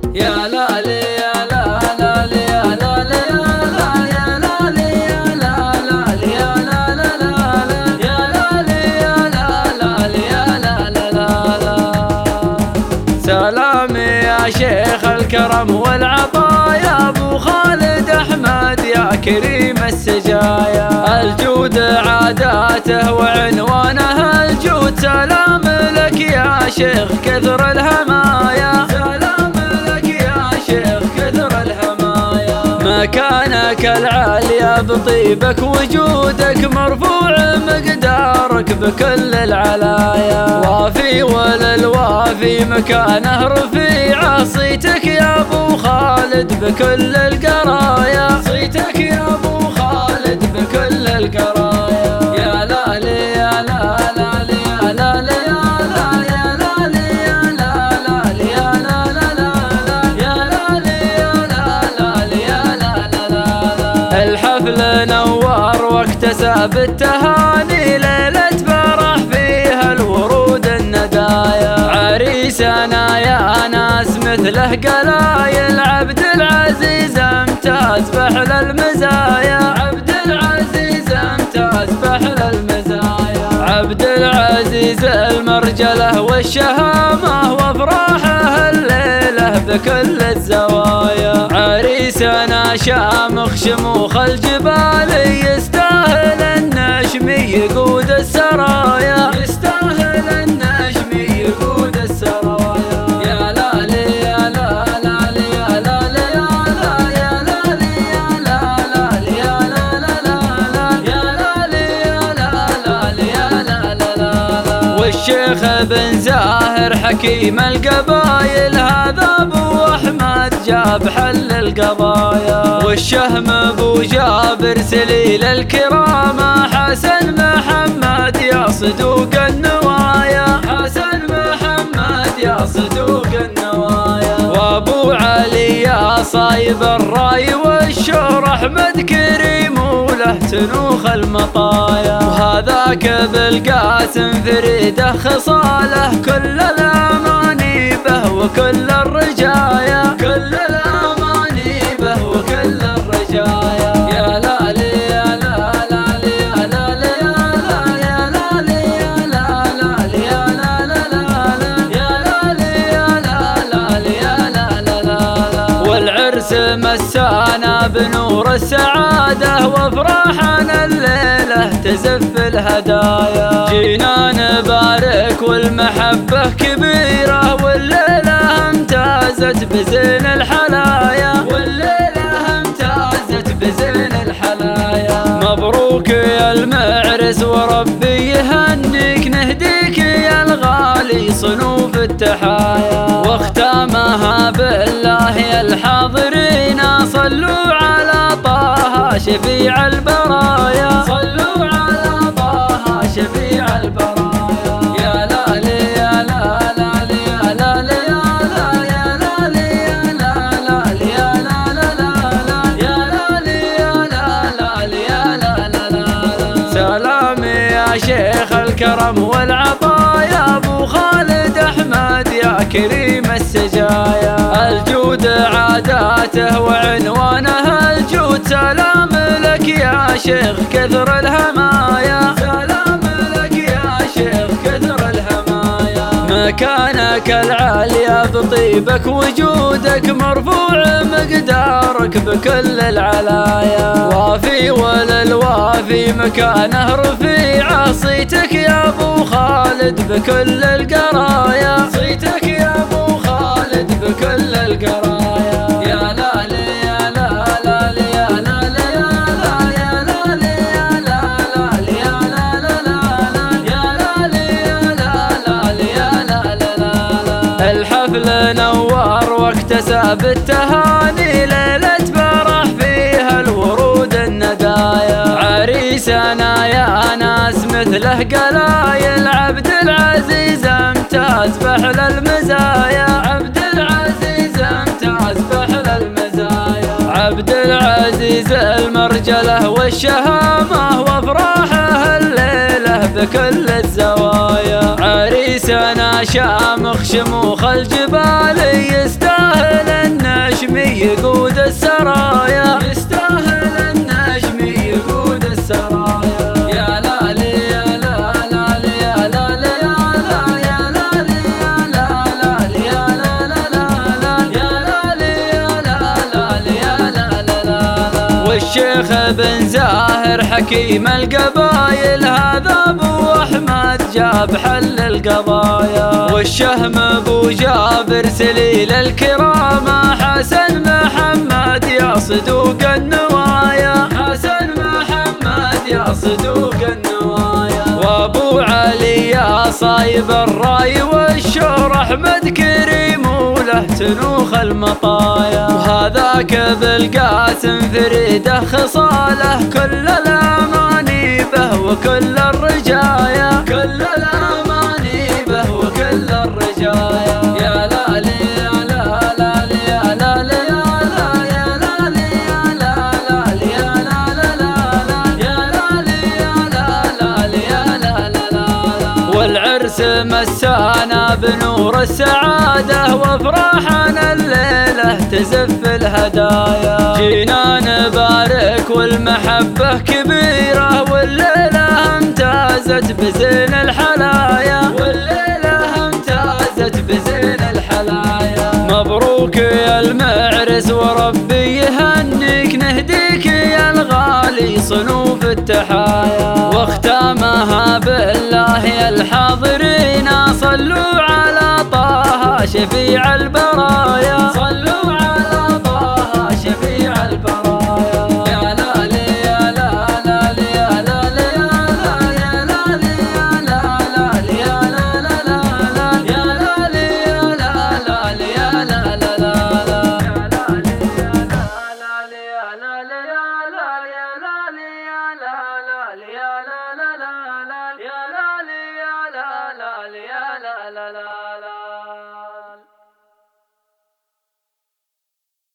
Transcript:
يا لالي يا لا لالي يا لالي يا لالي يا لالي يا لالي يا لالي يا لالي يا لالي. سلامي يا شيخ الكرم والعطايا يا ابو خالد احمد يا كريم السجايا. الجود عاداته وعنوانه الجود، سلام لك يا شيخ كثر الهمايا، سلام لك يا شيخ كثر الهمايا. مكانك العالية بطيبك وجودك مرفوع مقدارك بكل العلايا، وافي وللوافي مكانه رفيع، صيتك يا ابو خالد بكل القرايا، صيتك يا ابو خالد بكل القرايا. يا لالي يا لا لالي يا لالي يا لالي يا لالي يا لالي يا لالي يا لالي. الحفل نور واكتسب التهاني، ليلة فرح فيها الورود الندايا، عريسنا يا ناس مثله قلايل، عبد العزيز امتاز بحل المزايا، عبد العزيز امتاز بحل المزايا. عبد العزيز المرجله والشهامه وافراحه الليله بكل الزوايا، عريسنا شامخ شموخ الجبال، يستاهل النشم يقود السرايا، يستاهل النشم يقود السرايا. يا لالي يا لا لالي يا لالي يا لالي يا لالي يا لالي يا لالي يا لالي. والشيخ بن زاهر حكيم القبايل، هذا ابو احمد جاب حل القضايا، والشهم ابو جابر سليل الكرامه، حسن محمد يا صدوق النوايا، حسن محمد يا صدوق النوايا. وابو علي يا صايب الراي والشور، احمد كريم وله تنوخ المطايا، وهذاك بالقاسم فريده خصاله، كل الاماني به وكل الرجايا، كل الاماني به وكل الرجايا. يا لالي يا لا لالي يا لالي يا لالي يا لالي يا لالي يا لالي يا لالي. والعرس مسانا بنور السعاده، وافراحنا الليله تزف الهدايا، جينا نبارك والمحبه كبيره، والليله امتازت بزين الحلايا، والليله امتازت بزين الحلايا. مبروك يا المعرس وربي يهنيك، نهديك يا الغالي صنوف التحايا، واختامها بالله يا الحاضرين، صلوا على طه شفيع البرايا، صلوا على طه شفيع البرايا. يا لالي يا لا لالي يا لالي يا لالي يا لالي يا لالي يا لالي يا لالي. سلامي يا شيخ الكرم والعطايا يا ابو خالد احمد يا كريم السجايا. الجود عاداته وعنوانه الجود، سلام لك يا شيخ كثر الهمايا، سلام لك يا شيخ كثر الهمايا. مكانك العالية بطيبك وجودك مرفوع مقدارك بكل العلايا، وافي وللوافي مكانه رفيع، صيتك يا ابو خالد بكل القرايا، صيتك يا ابو خالد بكل القرايا. يا لالي يا لا لالي يا لالي يا لالي يا لالي يا لالي يا لالي يا لالي. الحفل نور واكتسب التهاني، ليلة فرح فيها الورود الندايا، عريسنا يا ناس مثله قلايل، عبد العزيز امتاز بحل المزايا، عبد العزيز امتاز بحل المزايا. عبد العزيز المرجله والشهامه وافراحه الليله بكل الزوايا، عريسنا شامخ شموخ الجبال، يستاهل والشيخ بن زاهر حكيم القبايل، هذا ابو احمد جاب حل القضايا. والشهم ابو جابر سليل الكرامة، حسن محمد يا صدوق النوايا، حسن محمد يا صدوق النوايا. وابو علي يا صايب الراي والشور، احمد كريم وله تنوخ المطايا. وهذاك بالقاسم فريده خصاله، كل الاماني به وكل الرجايا، كل الاماني به وكل الرجايا. يا لالي يا لا لالي يا لالي يا لا يا لالي يا لا لالي يا لا لا لا يا لالي يا لا لالي يا لا لا لا. والعرس مسانا بنور السعادة، وافراحنا الليلة تزف الهدايا. جينا نبارك والمحبة كبيرة، والليلة امتازت بزين الحلايا، والليلة امتازت بزين الحلايا. مبروك يا المعرس وربي يهنيك، نهديك يا الغالي صنوف التحايا. واختامها بالله يا الحاضرين، صلوا على طه شفيع البرايا.